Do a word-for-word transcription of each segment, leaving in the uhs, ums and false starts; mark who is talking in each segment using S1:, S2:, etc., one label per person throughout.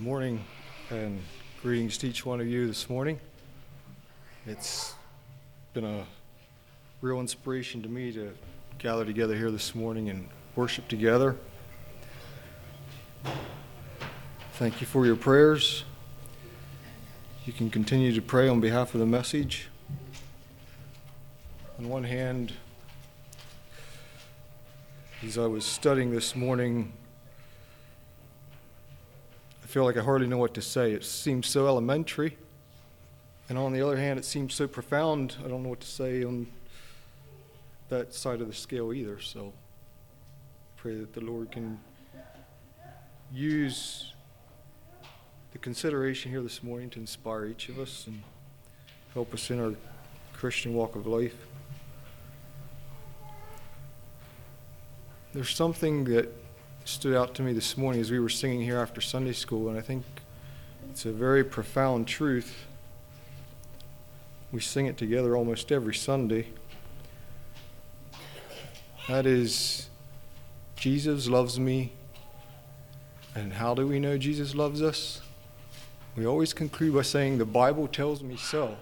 S1: morning and greetings to each one of you this morning. It's been a real inspiration to me to gather together here this morning and worship together. Thank you for your prayers. You can continue to pray on behalf of the message. On one hand, as I was studying this morning, I feel like I hardly know what to say. It seems so elementary. And on the other hand, it seems so profound. I don't know what to say on that side of the scale either. So I pray that the Lord can use the consideration here this morning to inspire each of us and help us in our Christian walk of life. There's something that stood out to me this morning as we were singing here after Sunday school, and I think it's a very profound truth. We sing it together almost every Sunday. That is, Jesus loves me. And how do we know Jesus loves us? We always conclude by saying, the Bible tells me so.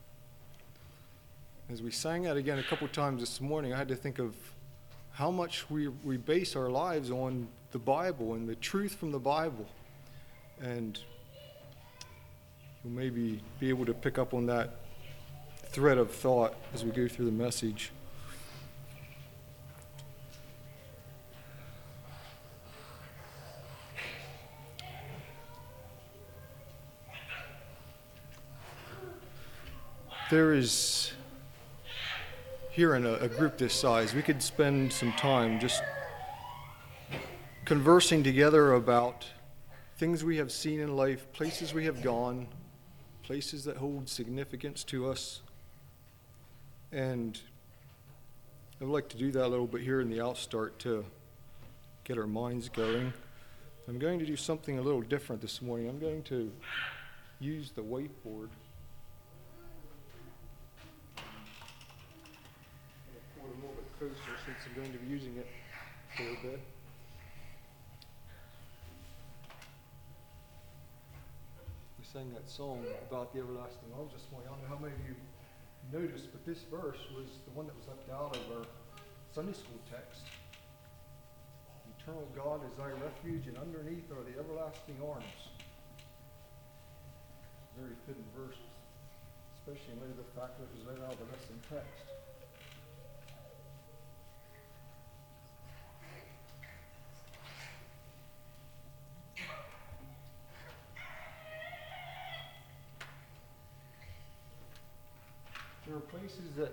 S1: As we sang that again a couple times this morning, I had to think of how much we, we base our lives on the Bible and the truth from the Bible. And you'll maybe be able to pick up on that thread of thought as we go through the message. There is, here in a, a group this size, we could spend some time just conversing together about things we have seen in life, places we have gone, places that hold significance to us. And I would like to do that a little bit here in the outstart to get our minds going. I'm going to do something a little different this morning. I'm going to use the whiteboard. A little bit closer since I'm going to be using it for a bit. We sang that song about the everlasting arms this morning. I don't know how many of you noticed, but this verse was the one that was left out of our Sunday school text. Eternal God is thy refuge, and underneath are the everlasting arms. Very fitting verse, especially in light of the fact that it was laid out of the lesson text. There are places that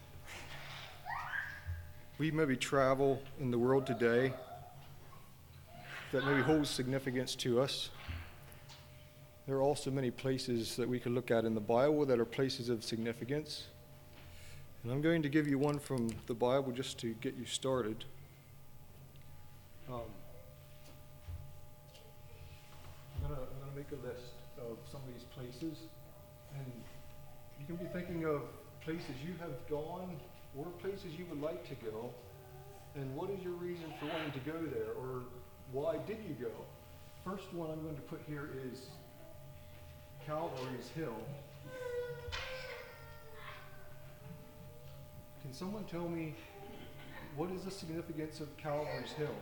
S1: we maybe travel in the world today that maybe hold significance to us. There are also many places that we can look at in the Bible that are places of significance. And I'm going to give you one from the Bible just to get you started. Um, I'm going to I'm going to make a list of some of these places, and you can be thinking of places you have gone or places you would like to go, and what is your reason for wanting to go there, or why did you go? First one I'm going to put here is Calvary's Hill. Can someone tell me what is the significance of Calvary's Hill?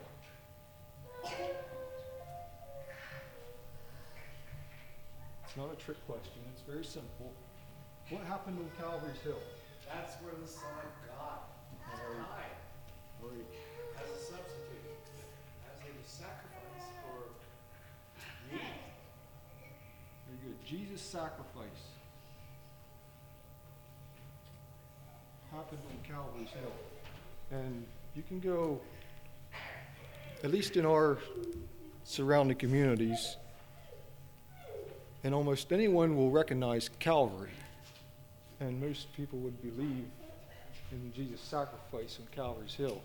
S1: It's not a trick question, it's very simple. What happened on Calvary's Hill?
S2: That's where the Son of God died
S1: Right.
S2: as a substitute, as a sacrifice for me.
S1: Very good. Jesus' sacrifice happened on Calvary's Hill. And you can go, at least in our surrounding communities, and almost anyone will recognize Calvary. And most people would believe in Jesus' sacrifice on Calvary's Hill.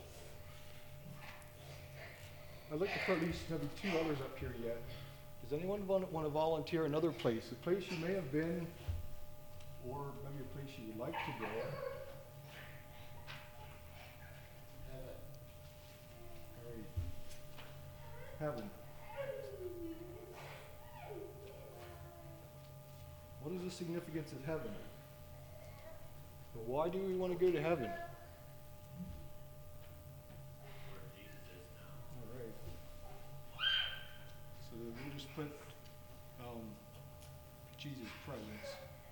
S1: I'd like to put at least maybe two others up here yet. Does anyone want, want to volunteer another place? A place you may have been, or maybe a place you would like to go? Heaven. Heaven. the significance of heaven? But why do we want to go to heaven?
S3: Where Jesus is now.
S1: All right. So we'll just put um, Jesus' presence.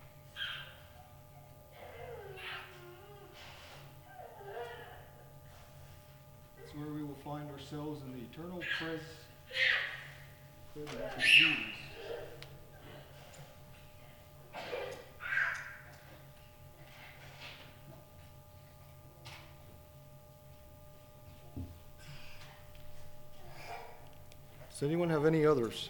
S1: It's where we will find ourselves in the eternal pres- presence of Jesus. Does anyone have any others?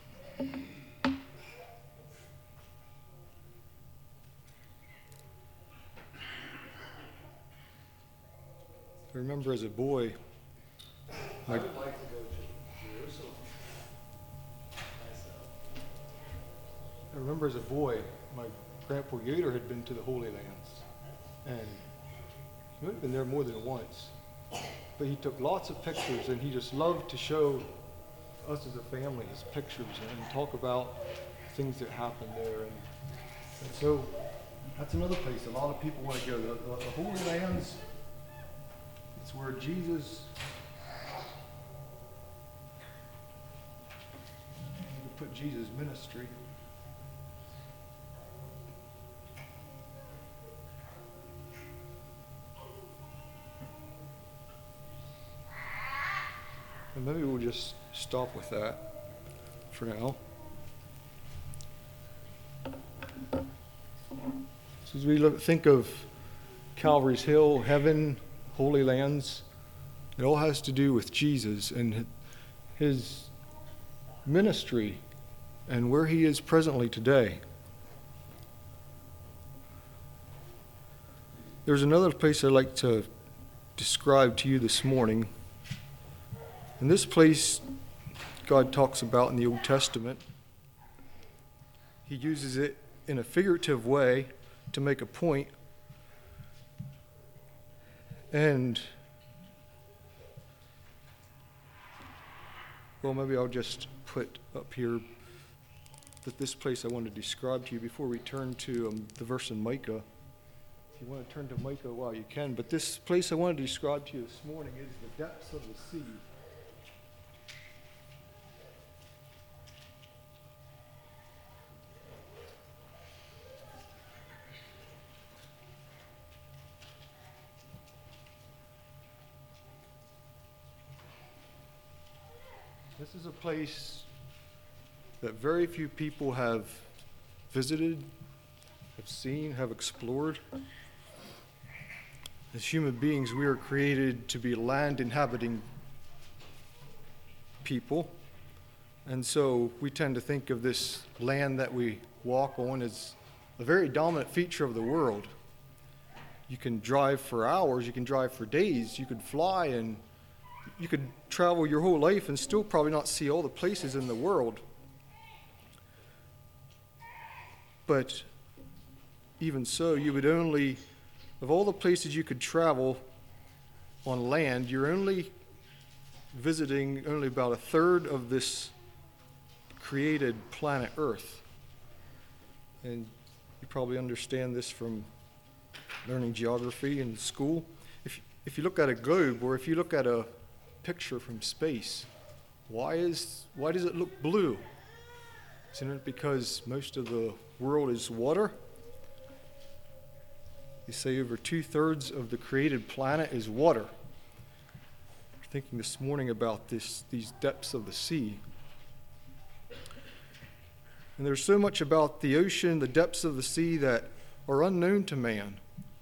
S1: I remember as a boy,
S2: I would like to go to Jerusalem myself.
S1: I remember as a boy, my grandpa Yoder had been to the Holy Lands, and he might have been there more than once. But he took lots of pictures, and he just loved to show us as a family his pictures and talk about things that happened there. And, and so that's another place a lot of people want to go. The, the, the Holy Lands, it's where Jesus, you could put Jesus' ministry. And maybe we'll just stop with that for now. So as we look, think of Calvary's Hill, heaven, Holy Lands, it all has to do with Jesus and his ministry and where he is presently today. There's another place I'd like to describe to you this morning. And this place God talks about in the Old Testament. He uses it in a figurative way to make a point. And, well, maybe I'll just put up here that this place I want to describe to you before we turn to um, the verse in Micah. If you want to turn to Micah, well, you can. But this place I want to describe to you this morning is the depths of the sea. This is a place that very few people have visited, have seen, have explored. As human beings, we are created to be land-inhabiting people. And so we tend to think of this land that we walk on as a very dominant feature of the world. You can drive for hours, you can drive for days, you could fly, and you could travel your whole life and still probably not see all the places in the world. But even so, you would only, of all the places you could travel on land, you're only visiting only about a third of this created planet Earth. And you probably understand this from learning geography in school. If, if you look at a globe, or if you look at a picture from space, why is why does it look blue? Isn't it because most of the world is water? They say over two-thirds of the created planet is water. We're thinking this morning about this these depths of the sea. And there's so much about the ocean, the depths of the sea, that are unknown to man.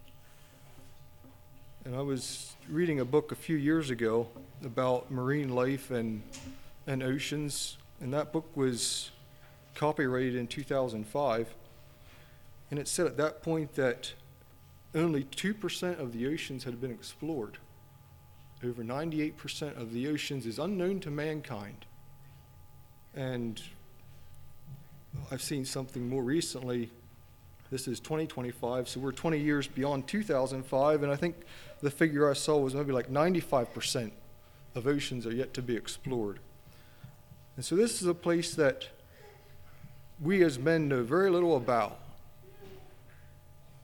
S1: And I was reading a book a few years ago about marine life and and oceans, and that book was copyrighted in two thousand five, and it said at that point that only two percent of the oceans had been explored. Over ninety-eight percent of the oceans is unknown to mankind. And I've seen something more recently. This is twenty twenty-five, so we're twenty years beyond two thousand five, and I think the figure I saw was maybe like ninety-five percent of oceans are yet to be explored. And so this is a place that we as men know very little about.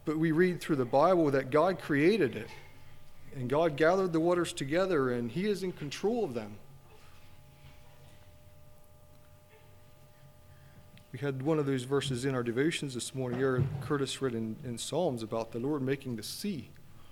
S1: But we read through the Bible that God created it, and God gathered the waters together, and He is in control of them. We had one of those verses in our devotions this morning. Eric Curtis read in, in Psalms about the Lord making the sea.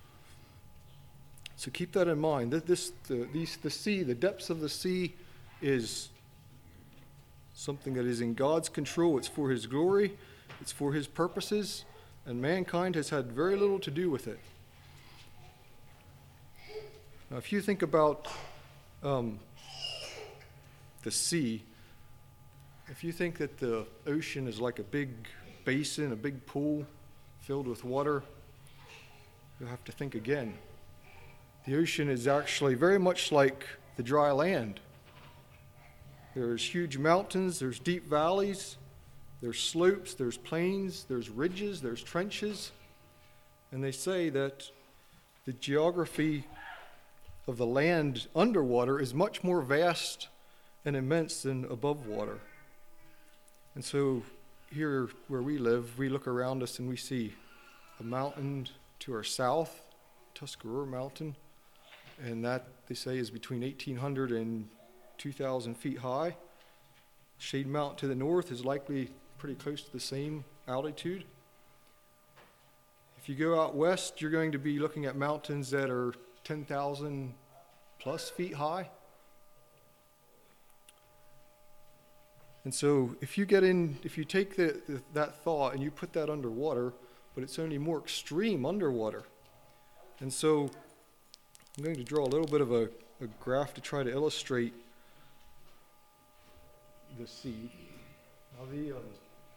S1: So keep that in mind. That this, the, these, the sea, the depths of the sea, is something that is in God's control. It's for His glory. It's for His purposes, and mankind has had very little to do with it. Now, if you think about um, the sea, if you think that the ocean is like a big basin, a big pool filled with water, you'll have to think again. The ocean is actually very much like the dry land. There's huge mountains, there's deep valleys, there's slopes, there's plains, there's ridges, there's trenches. And they say that the geography of the land underwater is much more vast and immense than above water. And so here where we live, we look around us and we see a mountain to our south, Tuscarora Mountain, and that, they say, is between eighteen hundred and two thousand feet high. Shade Mountain to the north is likely pretty close to the same altitude. If you go out west, you're going to be looking at mountains that are ten thousand plus feet high. And so if you get in, if you take the, the, that thought and you put that underwater, but it's only more extreme underwater. And so I'm going to draw a little bit of a, a graph to try to illustrate the sea. Now the, um,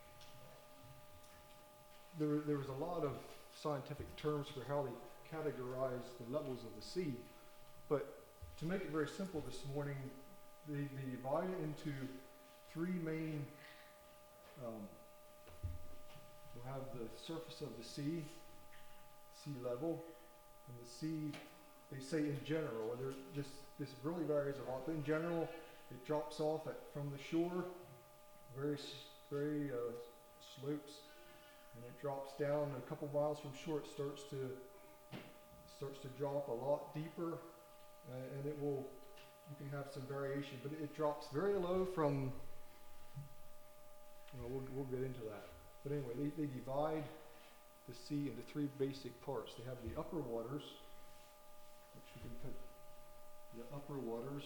S1: there, there was a lot of scientific terms for how they categorize the levels of the sea. But to make it very simple this morning, they, they divide it into three main, um, we'll have the surface of the sea, sea level, and the sea, they say in general, whether this, this really varies a lot, but in general, it drops off at, from the shore, very, very uh, slopes, and it drops down a couple miles from shore. It starts to starts to drop a lot deeper, uh, and it will, you can have some variation, but it, it drops very low from, you know, we'll, we'll get into that. But anyway, they, they divide the sea into three basic parts. They have the upper waters, which you can put the upper waters.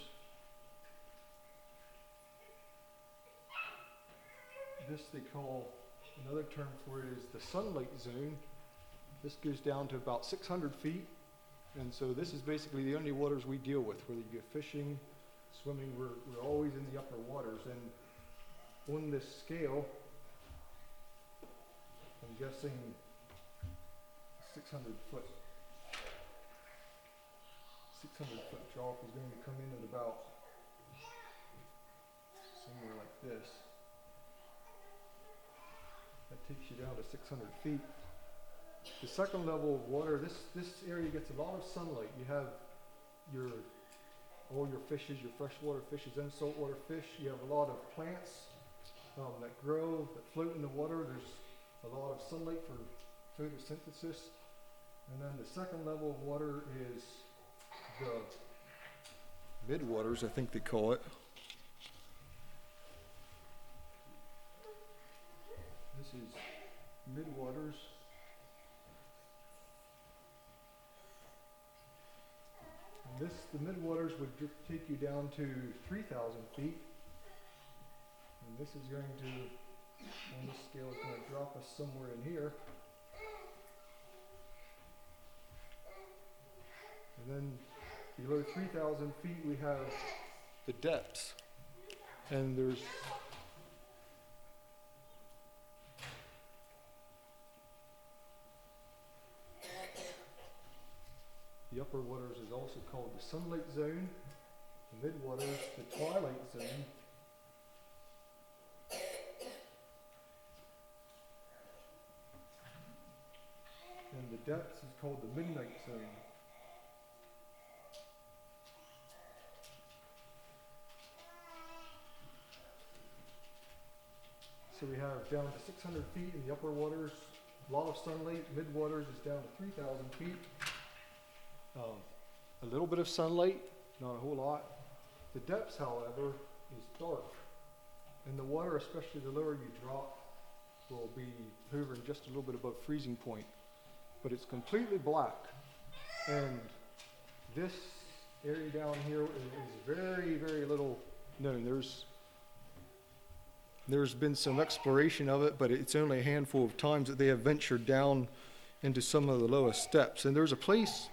S1: This they call, another term for it is the sunlight zone. This goes down to about six hundred feet. And so this is basically the only waters we deal with, whether you go fishing, swimming, we're, we're always in the upper waters. And on this scale, I'm guessing six hundred foot, six hundred foot drop is going to come in at about somewhere like this. That takes you down to six hundred feet. The second level of water, this, this area gets a lot of sunlight. You have your, all your fishes, your freshwater fishes and saltwater fish. You have a lot of plants um, that grow, that float in the water. There's a lot of sunlight for photosynthesis. And then the second level of water is the midwaters, I think they call it. This is midwaters. And this, the midwaters would dr- take you down to three thousand feet. And this is going to, on this scale, it's going to drop us somewhere in here. And then below three thousand feet we have the depths. And there's the upper waters is also called the sunlight zone, the midwaters the twilight zone, and the depths is called the midnight zone. So we have down to six hundred feet in the upper waters, a lot of sunlight. Midwaters is down to three thousand feet. Um, a little bit of sunlight, not a whole lot. The depths, however, is dark. And the water, especially the lower you drop, will be hovering just a little bit above freezing point. But it's completely black. And this area down here is, is very, very little known. There's There's been some exploration of it, but it's only a handful of times that they have ventured down into some of the lowest steps. And there's a place,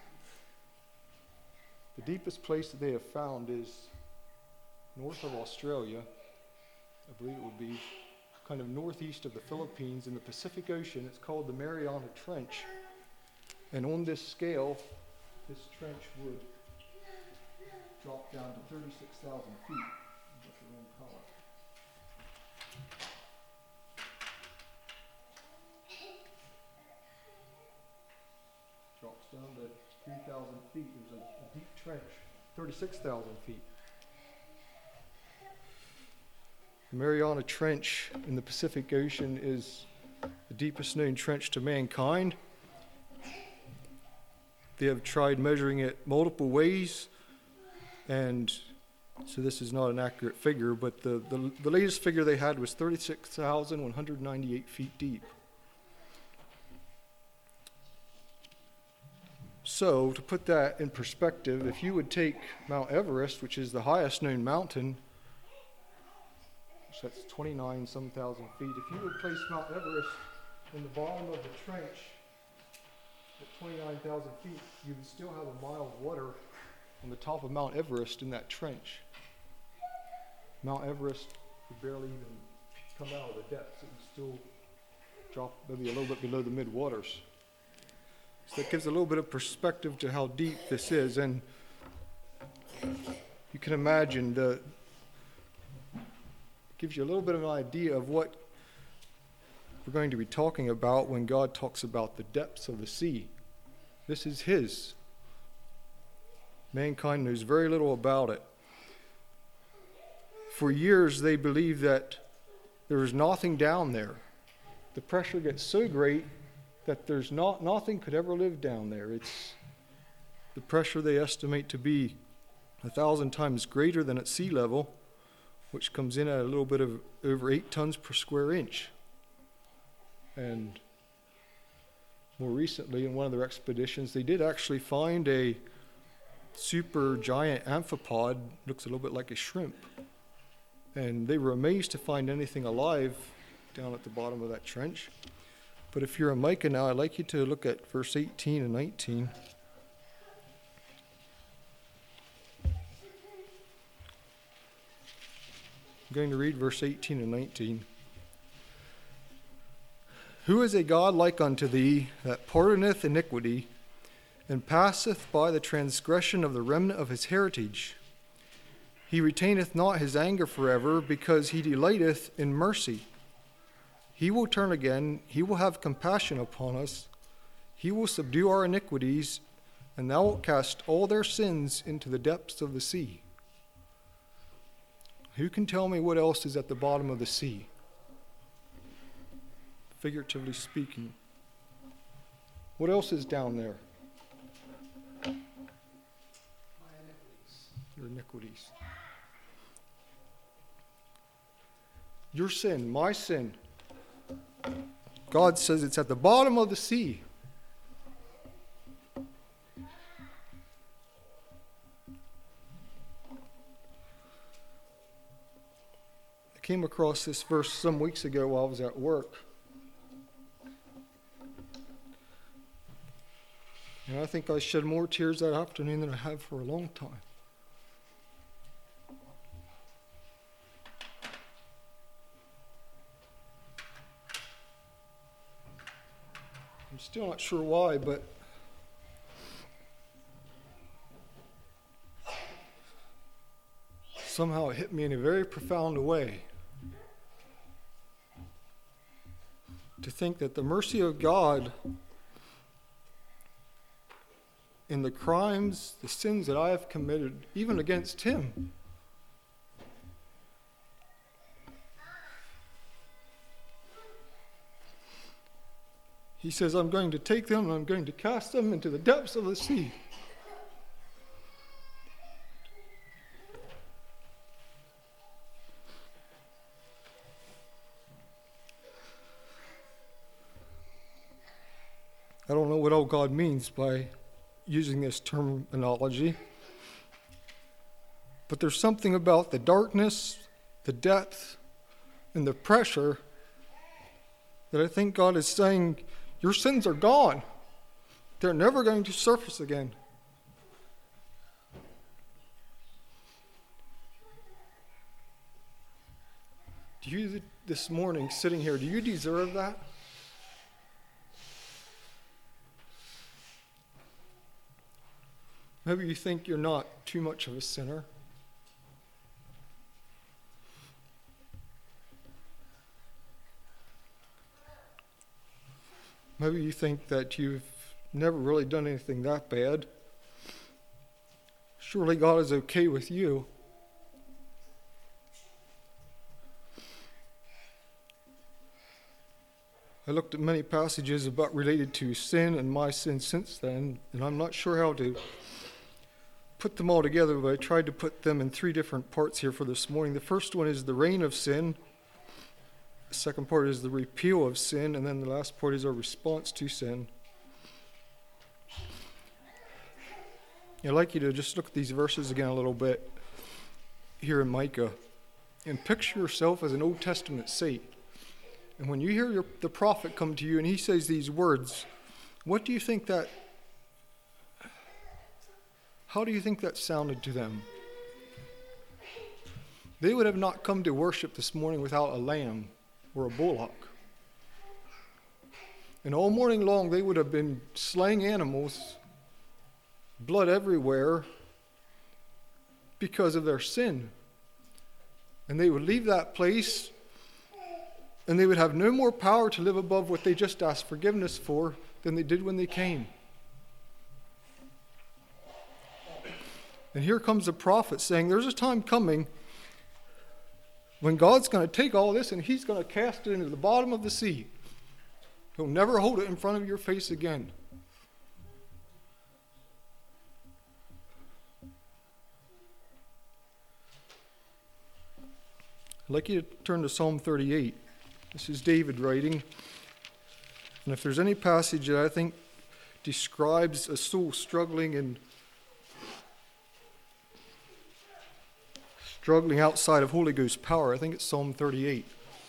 S1: the deepest place that they have found is north of Australia. I believe it would be kind of northeast of the Philippines in the Pacific Ocean. It's called the Mariana Trench. And on this scale, this trench would drop down to thirty-six thousand feet. That's the wrong color. Drops down to three thousand feet. There's a, a deep trench, thirty-six thousand feet. The Mariana Trench in the Pacific Ocean is the deepest known trench to mankind. They have tried measuring it multiple ways, and so this is not an accurate figure, but the, the, the latest figure they had was thirty-six thousand one hundred ninety-eight feet deep. So, to put that in perspective, if you would take Mount Everest, which is the highest known mountain, so that's twenty-nine some thousand feet, if you would place Mount Everest in the bottom of the trench at twenty-nine thousand feet, you would still have a mile of water on the top of Mount Everest in that trench. Mount Everest would barely even come out of the depths. It would still drop maybe a little bit below the mid-waters. So that gives a little bit of perspective to how deep this is, and you can imagine the gives you a little bit of an idea of what we're going to be talking about when God talks about the depths of the sea. This is His. Mankind knows very little about it. For years, they believed that there was nothing down there. The pressure gets so great that there's not nothing could ever live down there. It's the pressure they estimate to be a thousand times greater than at sea level, which comes in at a little bit of over eight tons per square inch. And more recently, in one of their expeditions, they did actually find a super giant amphipod, looks a little bit like a shrimp. And they were amazed to find anything alive down at the bottom of that trench. But if you're a Micah now, I'd like you to look at verse eighteen and nineteen. I'm going to read verse eighteen and nineteen. Who is a God like unto thee, that pardoneth iniquity, and passeth by the transgression of the remnant of his heritage? He retaineth not his anger forever, because he delighteth in mercy. He will turn again, he will have compassion upon us. He will subdue our iniquities, and thou wilt cast all their sins into the depths of the sea. Who can tell me what else is at the bottom of the sea? Figuratively speaking. What else is down there?
S2: My iniquities.
S1: Your iniquities. Your sin, my sin. God says it's at the bottom of the sea. I came across this verse some weeks ago while I was at work. And I think I shed more tears that afternoon than I have for a long time. I'm still not sure why, but somehow it hit me in a very profound way. To think that the mercy of God in the crimes, the sins that I have committed, even against Him, He says, I'm going to take them and I'm going to cast them into the depths of the sea. I don't know what all God means by using this terminology, but there's something about the darkness, the depth, and the pressure that I think God is saying, your sins are gone. They're never going to surface again. Do you, this morning, sitting here, do you deserve that? Maybe you think you're not too much of a sinner. Maybe you think that you've never really done anything that bad. Surely God is okay with you. I looked at many passages about related to sin and my sin since then, and I'm not sure how to put them all together, but I tried to put them in three different parts here for this morning. The first one is the reign of sin. The second part is the repeal of sin, and then the last part is our response to sin. I'd like you to just look at these verses again a little bit here in Micah, and picture yourself as an Old Testament saint. And when you hear your, the prophet come to you and he says these words, what do you think that, how do you think that sounded to them? They would have not come to worship this morning without a lamb or a bullock. And all morning long they would have been slaying animals, blood everywhere, because of their sin. And they would leave that place, and they would have no more power to live above what they just asked forgiveness for than they did when they came. And here comes the prophet saying, there's a time coming when God's going to take all this and he's going to cast it into the bottom of the sea. He'll never hold it in front of your face again. I'd like you to turn to Psalm thirty-eight. This is David writing. And if there's any passage that I think describes a soul struggling and struggling outside of Holy Ghost power, I think it's Psalm thirty-eight.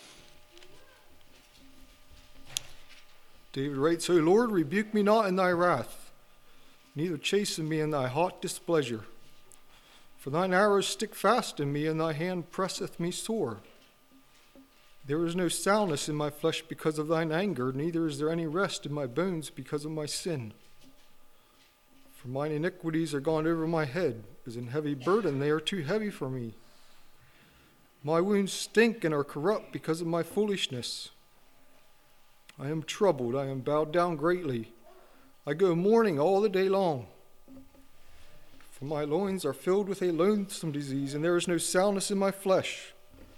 S1: David writes, O Lord, rebuke me not in thy wrath, neither chasten me in thy hot displeasure. For thine arrows stick fast in me, and thy hand presseth me sore. There is no soundness in my flesh because of thine anger, neither is there any rest in my bones because of my sin. For mine iniquities are gone over my head, as in heavy burden they are too heavy for me. My wounds stink and are corrupt because of my foolishness. I am troubled, I am bowed down greatly. I go mourning all the day long. For my loins are filled with a loathsome disease, and there is no soundness in my flesh.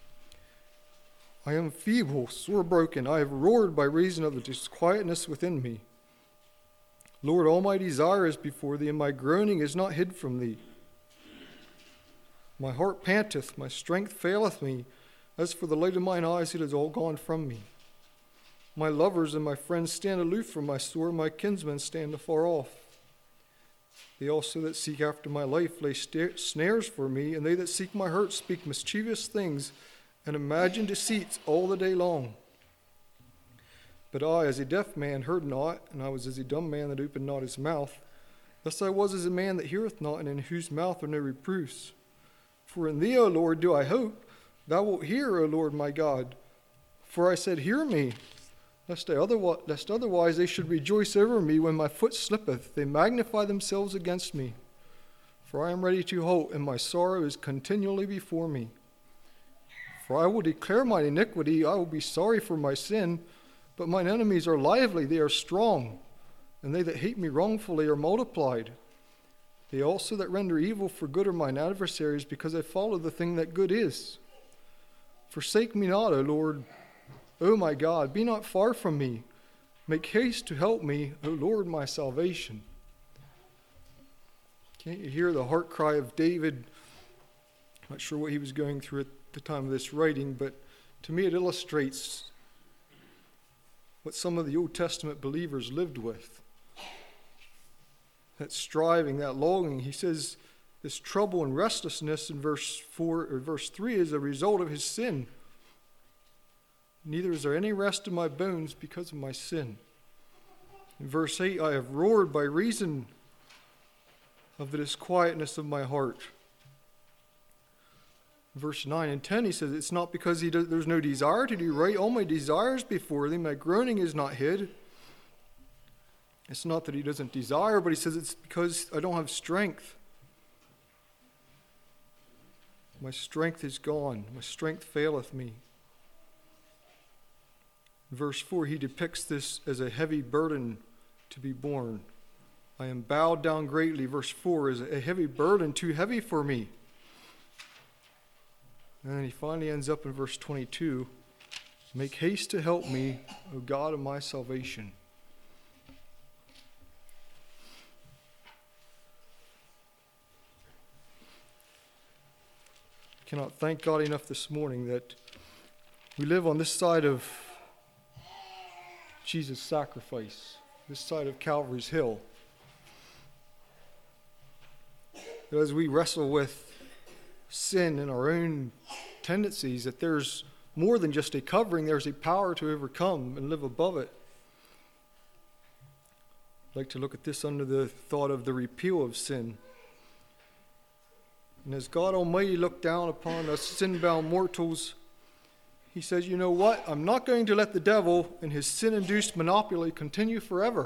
S1: I am feeble, sore broken. I have roared by reason of the disquietness within me. Lord, all my desire is before thee, and my groaning is not hid from thee. My heart panteth, my strength faileth me. As for the light of mine eyes, it is all gone from me. My lovers and my friends stand aloof from my sore, my kinsmen stand afar off. They also that seek after my life lay sta- snares for me, and they that seek my hurt speak mischievous things, and imagine deceits all the day long. But I, as a deaf man, heard not, and I was as a dumb man that opened not his mouth. Thus I was as a man that heareth not, and in whose mouth are no reproofs. For in thee, O Lord, do I hope. Thou wilt hear, O Lord my God. For I said, hear me, lest, I otherwise, lest otherwise they should rejoice over me when my foot slippeth. They magnify themselves against me. For I am ready to halt, and my sorrow is continually before me. For I will declare mine iniquity, I will be sorry for my sin, but mine enemies are lively, they are strong, and they that hate me wrongfully are multiplied. They also that render evil for good are mine adversaries, because I follow the thing that good is. Forsake me not, O Lord, O my God, be not far from me. Make haste to help me, O Lord, my salvation. Can't you hear the heart cry of David? Not sure what he was going through at the time of this writing, but to me it illustrates what some of the Old Testament believers lived with. That striving, that longing. He says this trouble and restlessness in verse four or verse three is a result of his sin. Neither is there any rest in my bones because of my sin. In verse eight, I have roared by reason of the disquietness of my heart. Verse nine and ten, he says, it's not because he does, there's no desire to do right. All my desires before thee, my groaning is not hid. It's not that he doesn't desire, but he says it's because I don't have strength. My strength is gone. My strength faileth me. Verse four, he depicts this as a heavy burden to be borne. I am bowed down greatly. Verse four is a heavy burden, too heavy for me. And then he finally ends up in verse twenty-two. Make haste to help me, O God of my salvation. I cannot thank God enough this morning that we live on this side of Jesus' sacrifice, this side of Calvary's Hill. As we wrestle with sin and our own tendencies, that there's more than just a covering, there's a power to overcome and live above it. I'd like to look at this under the thought of the repeal of sin. And as God Almighty looked down upon us sin-bound mortals, he says, you know what? I'm not going to let the devil and his sin-induced monopoly continue forever.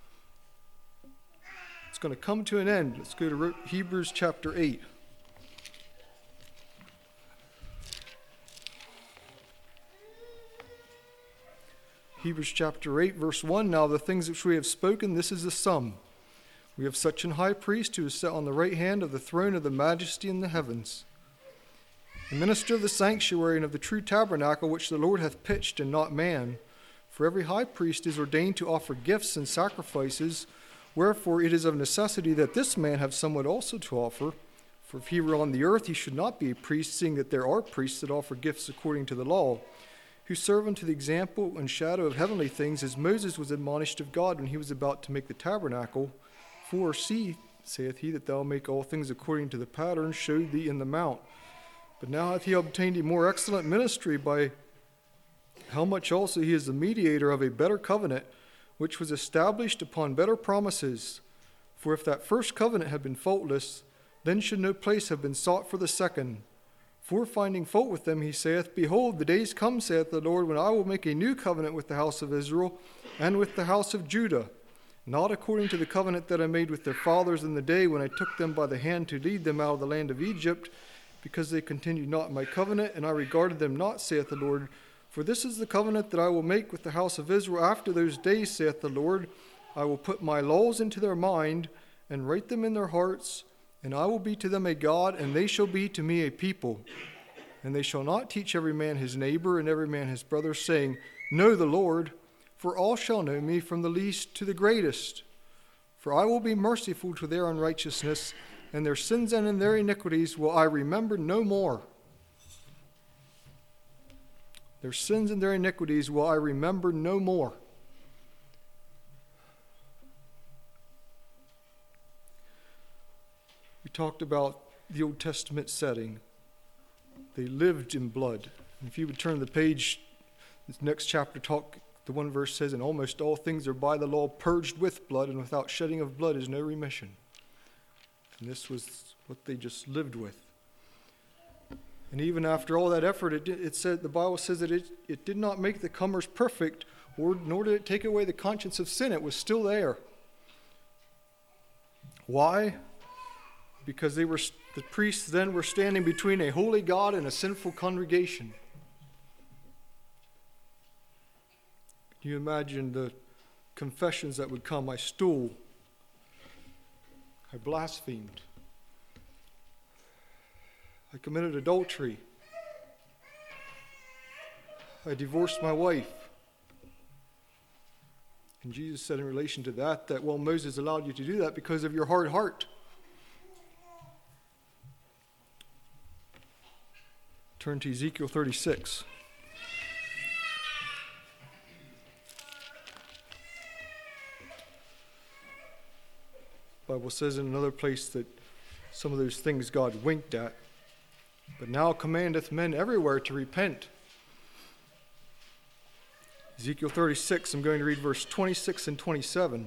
S1: It's going to come to an end. Let's go to Hebrews chapter eight. Hebrews chapter eight, verse one, now the things which we have spoken, this is the sum. We have such an high priest who is set on the right hand of the throne of the majesty in the heavens, the minister of the sanctuary and of the true tabernacle which the Lord hath pitched and not man. For every high priest is ordained to offer gifts and sacrifices, wherefore it is of necessity that this man have somewhat also to offer. For if he were on the earth, he should not be a priest, seeing that there are priests that offer gifts according to the law, who serve unto the example and shadow of heavenly things, as Moses was admonished of God when he was about to make the tabernacle. For see, saith he, that thou make all things according to the pattern showed thee in the mount. But now hath he obtained a more excellent ministry, by how much also he is the mediator of a better covenant, which was established upon better promises. For if that first covenant had been faultless, then should no place have been sought for the second. For finding fault with them, he saith, behold, the days come, saith the Lord, when I will make a new covenant with the house of Israel and with the house of Judah, not according to the covenant that I made with their fathers in the day when I took them by the hand to lead them out of the land of Egypt, because they continued not in my covenant, and I regarded them not, saith the Lord. For this is the covenant that I will make with the house of Israel after those days, saith the Lord. I will put my laws into their mind, and write them in their hearts, and I will be to them a God, and they shall be to me a people. And they shall not teach every man his neighbor and every man his brother, saying, know the Lord, for all shall know me, from the least to the greatest. For I will be merciful to their unrighteousness, and their sins and in their iniquities will I remember no more. Their sins and their iniquities will I remember no more. We talked about the Old Testament setting. They lived in blood. And if you would turn the page, this next chapter talk, the one verse says, and almost all things are by the law purged with blood, and without shedding of blood is no remission. And this was what they just lived with. And even after all that effort, it, it said, the Bible says that it, it did not make the comers perfect, or nor did it take away the conscience of sin. It was still there. Why? Because they were, the priests then were standing between a holy God and a sinful congregation. Can you imagine the confessions that would come? I stole. I blasphemed. I committed adultery. I divorced my wife. And Jesus said in relation to that, that, well, Moses allowed you to do that because of your hard heart. Turn to Ezekiel thirty-six. The Bible says in another place that some of those things God winked at. But now commandeth men everywhere to repent. Ezekiel thirty-six, I'm going to read verse twenty-six and twenty-seven.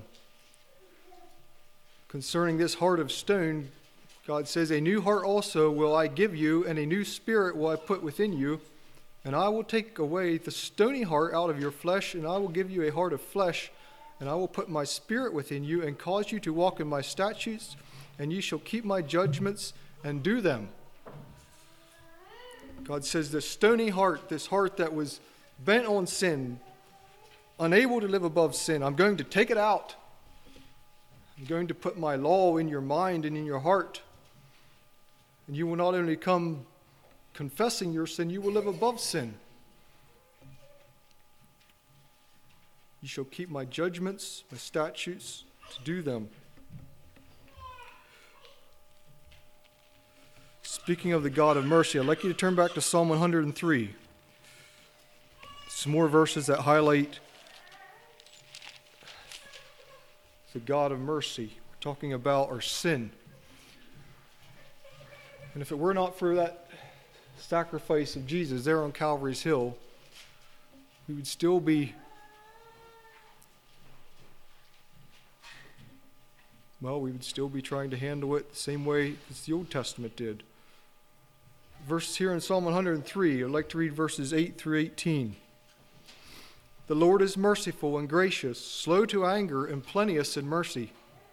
S1: Concerning this heart of stone, God says, a new heart also will I give you, and a new spirit will I put within you. And I will take away the stony heart out of your flesh, and I will give you a heart of flesh. And I will put my spirit within you, and cause you to walk in my statutes, and ye shall keep my judgments and do them. God says this stony heart, this heart that was bent on sin, unable to live above sin, I'm going to take it out. I'm going to put my law in your mind and in your heart. And you will not only come confessing your sin, you will live above sin. You shall keep my judgments, my statutes, to do them. Speaking of the God of mercy, I'd like you to turn back to Psalm one hundred three. Some more verses that highlight the God of mercy. We're talking about our sin. And if it were not for that sacrifice of Jesus there on Calvary's Hill, we would still be, well, we would still be trying to handle it the same way as the Old Testament did. Verses here in Psalm one hundred three, I'd like to read verses eight through eighteen. The Lord is merciful and gracious, slow to anger and plenteous in mercy.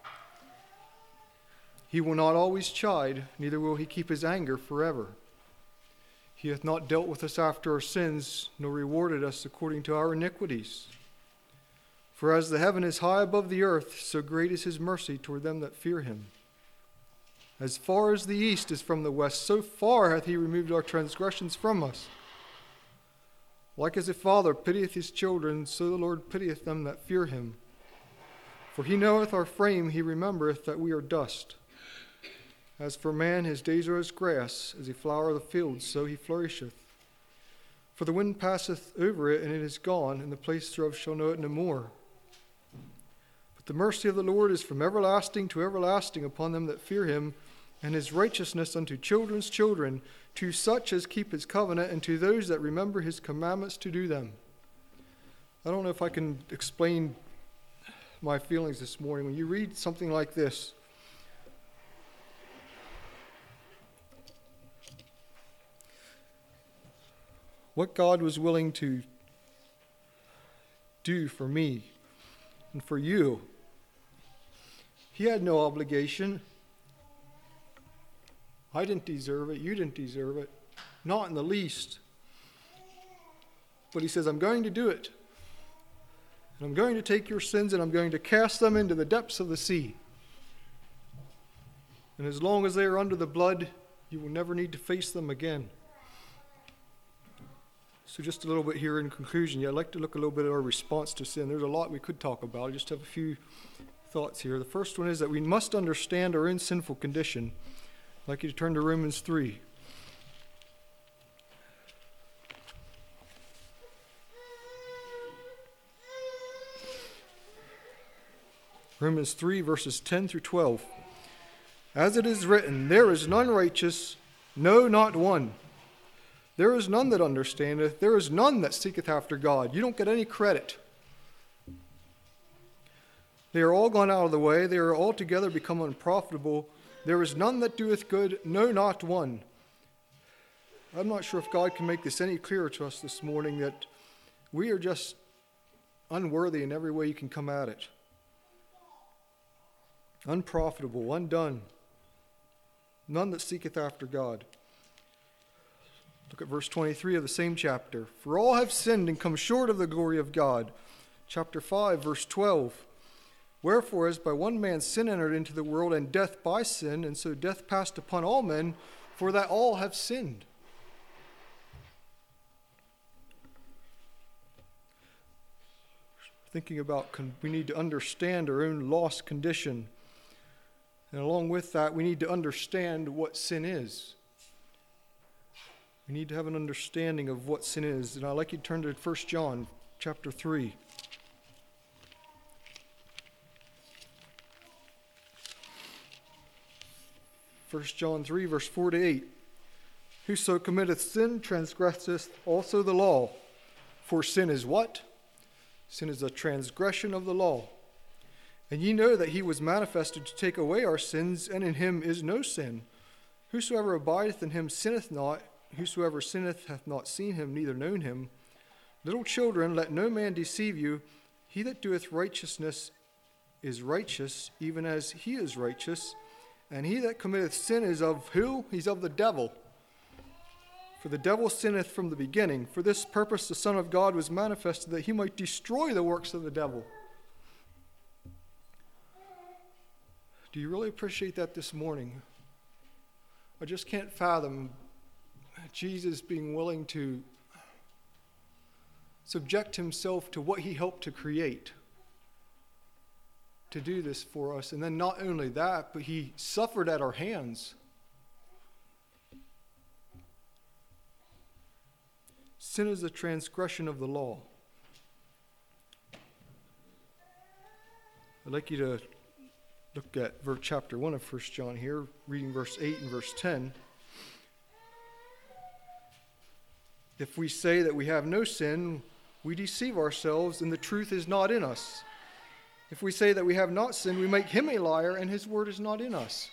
S1: He will not always chide, neither will he keep his anger forever. He hath not dealt with us after our sins, nor rewarded us according to our iniquities. For as the heaven is high above the earth, so great is his mercy toward them that fear him. As far as the east is from the west, so far hath he removed our transgressions from us. Like as a father pitieth his children, so the Lord pitieth them that fear him. For he knoweth our frame, he remembereth that we are dust. As for man, his days are as grass, as a flower of the field, so he flourisheth. For the wind passeth over it, and it is gone, and the place thereof shall know it no more. But the mercy of the Lord is from everlasting to everlasting upon them that fear him, and his righteousness unto children's children, to such as keep his covenant, and to those that remember his commandments to do them. I don't know if I can explain my feelings this morning. When you read something like this, what God was willing to do for me and for you, he had no obligation. I didn't deserve it. You didn't deserve it. Not in the least. But he says, I'm going to do it. And I'm going to take your sins and I'm going to cast them into the depths of the sea. And as long as they are under the blood, you will never need to face them again. So just a little bit here in conclusion. Yeah, I'd like to look a little bit at our response to sin. There's a lot we could talk about. I just have a few thoughts here. The first one is that we must understand our own sinful condition. I'd like you to turn to Romans three. Romans three, verses ten through twelve. As it is written, there is none righteous, no, not one. There is none that understandeth, there is none that seeketh after God. You don't get any credit. They are all gone out of the way, they are altogether become unprofitable. There is none that doeth good, no, not one. I'm not sure if God can make this any clearer to us this morning, that we are just unworthy in every way you can come at it. Unprofitable, undone. None that seeketh after God. Look at verse twenty-three of the same chapter. For all have sinned and come short of the glory of God. Chapter five, verse twelve. Wherefore, as by one man sin entered into the world, and death by sin, and so death passed upon all men, for that all have sinned. thinking about con- we need to understand our own lost condition. And along with that, we need to understand what sin is. We need to have an understanding of what sin is. And I'd like you to turn to First John chapter three. First John three, verse four to eight. Whoso committeth sin transgresseth also the law. For sin is what? Sin is a transgression of the law. And ye know that he was manifested to take away our sins, and in him is no sin. Whosoever abideth in him sinneth not. Whosoever sinneth hath not seen him, neither known him. Little children, let no man deceive you. He that doeth righteousness is righteous, even as he is righteous. And he that committeth sin is of who? He's of the devil. For the devil sinneth from the beginning. For this purpose the Son of God was manifested, that he might destroy the works of the devil. Do you really appreciate that this morning? I just can't fathom Jesus being willing to subject himself to what he helped to create, to do this for us. And then not only that, but he suffered at our hands. Sin is a transgression of the law. I'd like you to look at verse chapter one of First John here, reading verse eight and verse ten. If we say that we have no sin, we deceive ourselves, and the truth is not in us. If we say that we have not sinned, we make him a liar, and his word is not in us.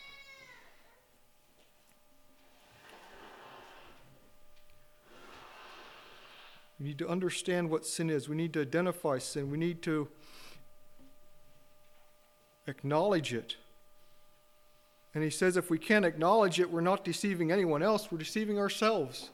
S1: We need to understand what sin is. We need to identify sin. We need to acknowledge it. And he says if we can't acknowledge it, we're not deceiving anyone else, we're deceiving ourselves.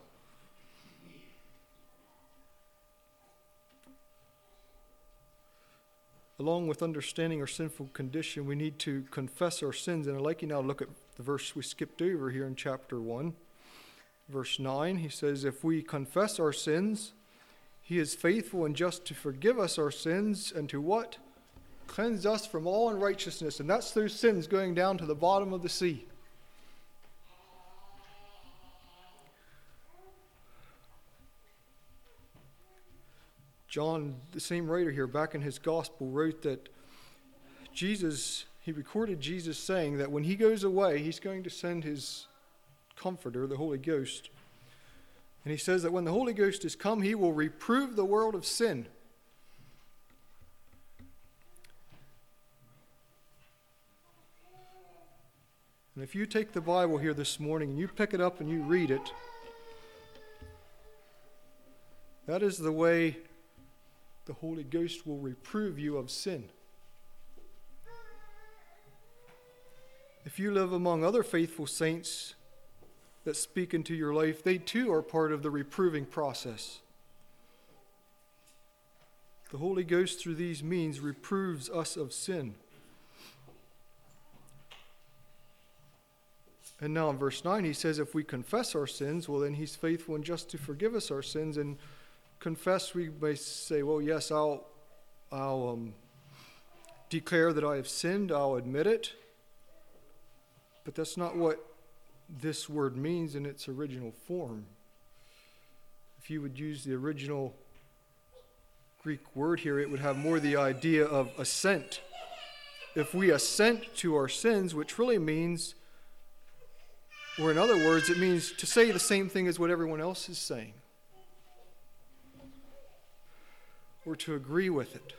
S1: Along with understanding our sinful condition, we need to confess our sins. And I'd like you now to look at the verse we skipped over here in chapter one. Verse nine, he says, if we confess our sins, he is faithful and just to forgive us our sins and to what? Cleanse us from all unrighteousness. And that's those sins going down to the bottom of the sea. John, the same writer here, back in his gospel, wrote that Jesus, he recorded Jesus saying that when he goes away, he's going to send his comforter, the Holy Ghost. And he says that when the Holy Ghost is come, he will reprove the world of sin. And if you take the Bible here this morning and you pick it up and you read it, that is the way the Holy Ghost will reprove you of sin. If you live among other faithful saints that speak into your life, they too are part of the reproving process. The Holy Ghost, through these means, reproves us of sin. And now in verse nine, he says, if we confess our sins, well, then he's faithful and just to forgive us our sins. And confess, we may say, well, yes, I'll, I'll um, declare that I have sinned, I'll admit it. But that's not what this word means in its original form. If you would use the original Greek word here, it would have more the idea of assent. If we assent to our sins, which really means, or in other words, it means to say the same thing as what everyone else is saying, or to agree with it.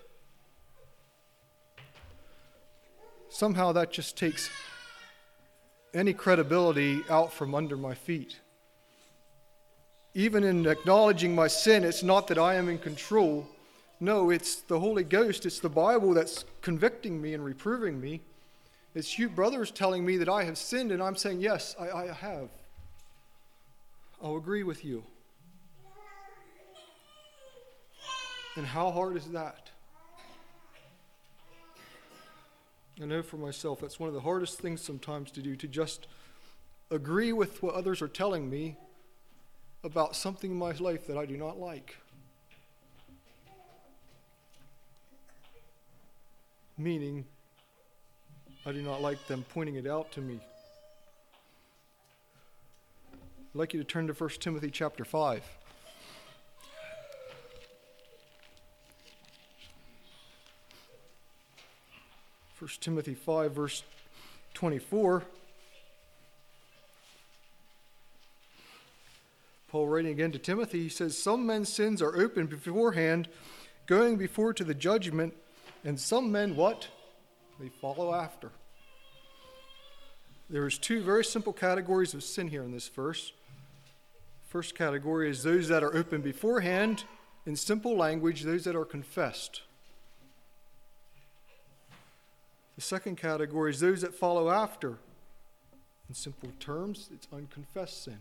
S1: Somehow that just takes any credibility out from under my feet. Even in acknowledging my sin, it's not that I am in control. No, it's the Holy Ghost, it's the Bible that's convicting me and reproving me. It's you brothers telling me that I have sinned, and I'm saying, yes, I, I have. I'll agree with you. And how hard is that? I know for myself, that's one of the hardest things sometimes to do, to just agree with what others are telling me about something in my life that I do not like. meaning I do not like them pointing it out to me. I'd like you to turn to First Timothy chapter five. First Timothy five, verse twenty-four. Paul writing again to Timothy, he says, some men's sins are open beforehand, going before to the judgment, and some men, what? They follow after. There's two very simple categories of sin here in this verse. First category is those that are open beforehand, in simple language, those that are confessed. The second category is those that follow after. In simple terms, it's unconfessed sin.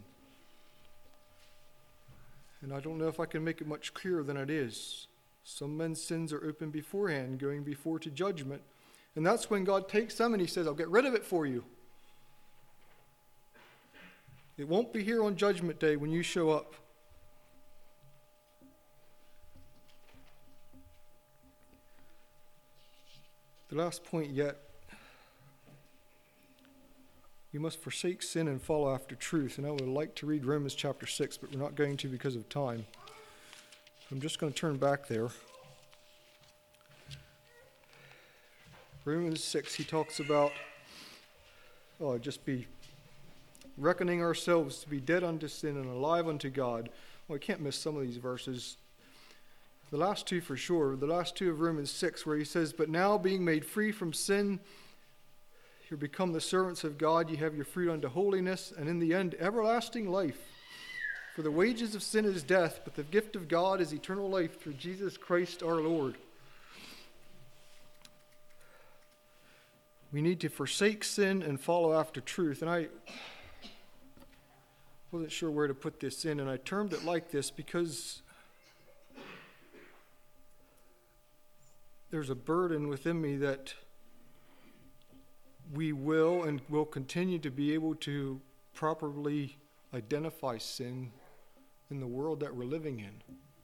S1: And I don't know if I can make it much clearer than it is. Some men's sins are open beforehand, going before to judgment. And that's when God takes them and he says, I'll get rid of it for you. It won't be here on Judgment Day when you show up. The last point yet, you must forsake sin and follow after truth. And I would like to read Romans chapter six, but we're not going to because of time. I'm just going to turn back there. Romans six, he talks about, oh, just be reckoning ourselves to be dead unto sin and alive unto God. Well, I can't miss some of these verses. The last two for sure. The last two of Romans six, where he says, but now being made free from sin, you become the servants of God, you have your fruit unto holiness, and in the end, everlasting life. For the wages of sin is death, but the gift of God is eternal life through Jesus Christ our Lord. We need to forsake sin and follow after truth. And I wasn't sure where to put this in, and I termed it like this because there's a burden within me that we will and will continue to be able to properly identify sin in the world that we're living in.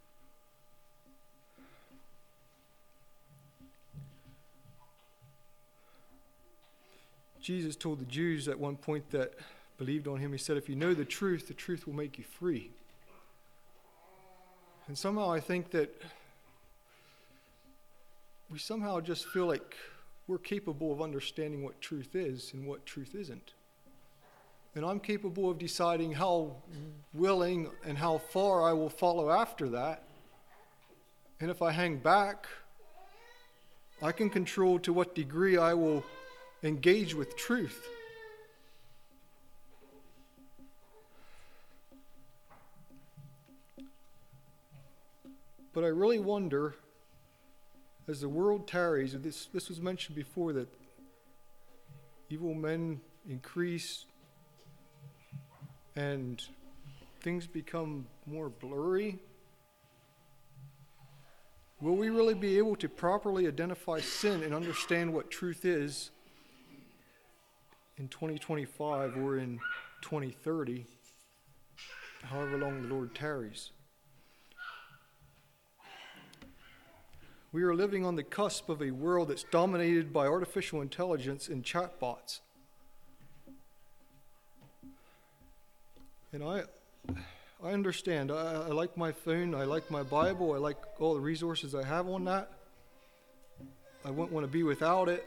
S1: Jesus told the Jews at one point that believed on him, he said, if you know the truth, the truth will make you free. And somehow I think that we somehow just feel like we're capable of understanding what truth is and what truth isn't. And I'm capable of deciding how willing and how far I will follow after that. And if I hang back, I can control to what degree I will engage with truth. But I really wonder, as the world tarries, this, this was mentioned before, that evil men increase and things become more blurry. Will we really be able to properly identify sin and understand what truth is in twenty twenty-five or in twenty thirty, however long the Lord tarries? We are living on the cusp of a world that's dominated by artificial intelligence and chatbots. And I I understand. I, I like my phone. I like my Bible. I like all the resources I have on that. I wouldn't want to be without it.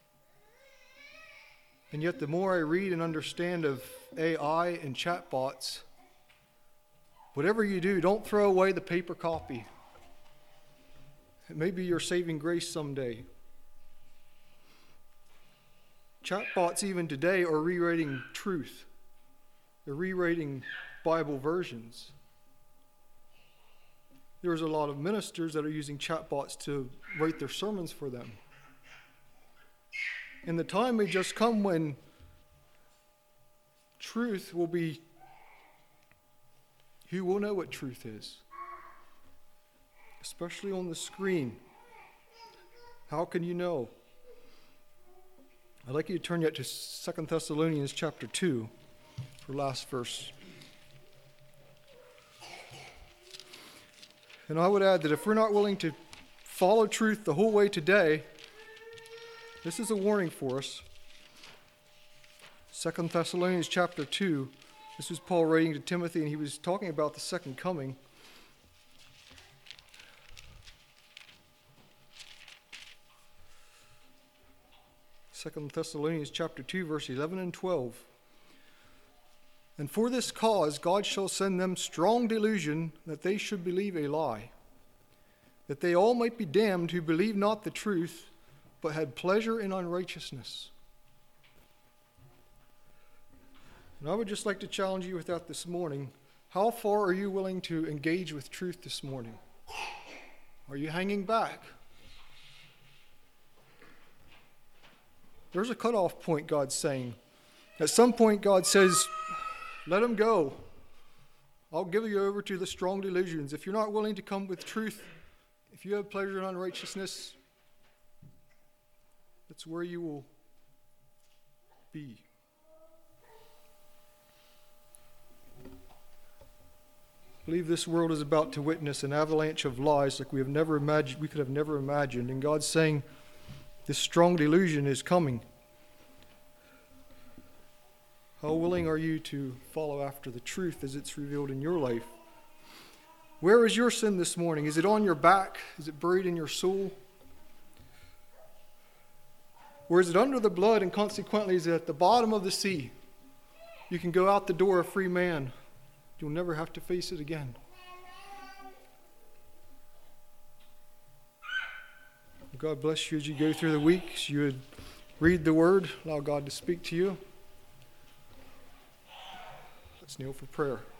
S1: And yet the more I read and understand of A I and chatbots, whatever you do, don't throw away the paper copy. It may be your saving grace someday. Chatbots even today are rewriting truth. They're rewriting Bible versions. There's a lot of ministers that are using chatbots to write their sermons for them. And the time may just come when truth will be, who will know what truth is? Especially on the screen. How can you know? I'd like you to turn yet to Second Thessalonians chapter two for last verse. And I would add that if we're not willing to follow truth the whole way today, This is a warning for us. Second Thessalonians chapter two. This was Paul writing to Timothy, and he was talking about the second coming. Second Thessalonians chapter two, verse eleven and twelve. And for this cause God shall send them strong delusion, that they should believe a lie, that they all might be damned who believe not the truth, but had pleasure in unrighteousness. And I would just like to challenge you with that this morning. How far are you willing to engage with truth this morning? Are you hanging back? There's a cutoff point, God's saying. At some point, God says, let them go. I'll give you over to the strong delusions. If you're not willing to come with truth, if you have pleasure in unrighteousness, that's where you will be. I believe this world is about to witness an avalanche of lies like we have never imagined, we could have never imagined. And God's saying this strong delusion is coming. How willing are you to follow after the truth as it's revealed in your life? Where is your sin this morning? Is it on your back? Is it buried in your soul? Or is it under the blood and consequently is it at the bottom of the sea? You can go out the door a free man. You'll never have to face it again. God bless you as you go through the weeks. You would read the word, allow God to speak to you. Let's kneel for prayer.